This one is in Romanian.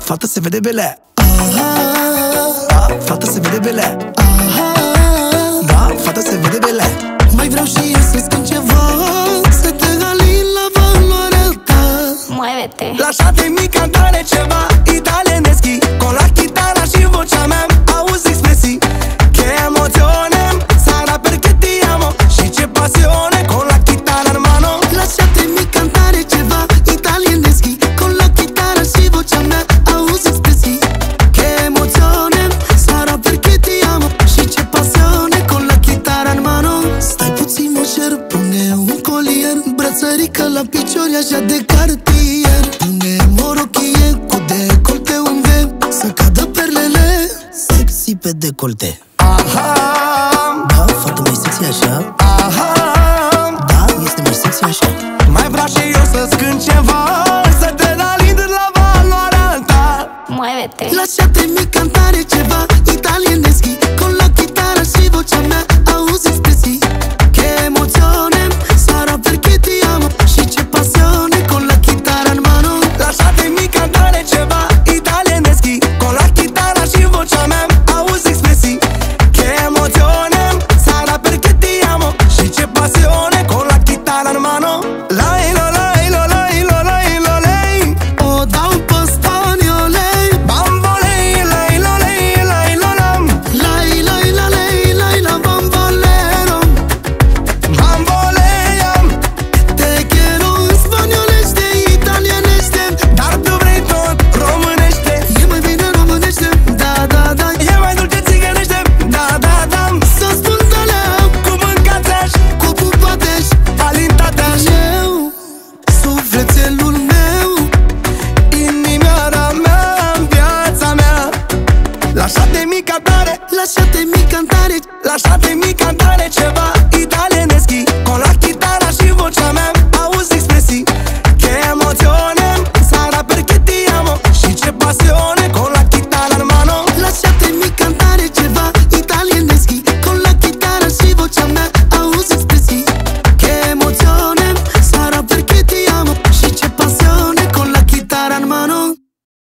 fată se vede belea. Fată se vede belea. Da, fată se vede belea. Mai vreau și eu să schimb ceva, să te alin la valoarea ta. Muévete. Lasciatemi cantare ceva italieneschi, con la chitarra și vocea mea auzi espresii. Che emozione sarà perché ti amo și ce passione con la chitarra in mano. Lasciatemi cantare ceva italieneschi, con la chitarra și vocea mea auzi espresii. Che emozione sarà perché ti amo și ce passione con la chitarra in mano. Stai puțin, mă cer, pune un colier, brățărică la piciori așa de cartier. Pune morochie cu decolte unde să cadă perlele sexy pe decolte. Aha, da, fată mai sexy așa. Aha, da, este mai sexy așa. Mai vreau și eu să-ți cânt ceva, să te alin la valoarea ta. Muévete. Lasciatemi cantare ceva italieneschi, con la chitarra și vocea mea auzi espresii. Che emozione sarà perché ti amo și ce passione con la chitarra in mano. Lasciatemi cantare ceva italieneschi, con la chitarra și vocea mea auzi espresii. Che emozione sarà perché ti amo și ce passione con la chitarra in mano. Lai lo lai lo lai lo lai lo lei, o dau pe spaniolei. Bambolei lai lo lei lai lo lam, lai lai la lei lai la bambolero. Bamboleia, te quiero în spaniolește, italienește, dar tu vrei tot românește. E mai bine românește, da, da, da. E mai dulce țigănește, da, da, da. Să spun alea, cu mâncați-aș, cu pupați-aș, alintați-aș. Eu, sufletelul meu, inimioara mea, viața mea. Lasciatemi cantare, lasciatemi cantare, lasciatemi cantare.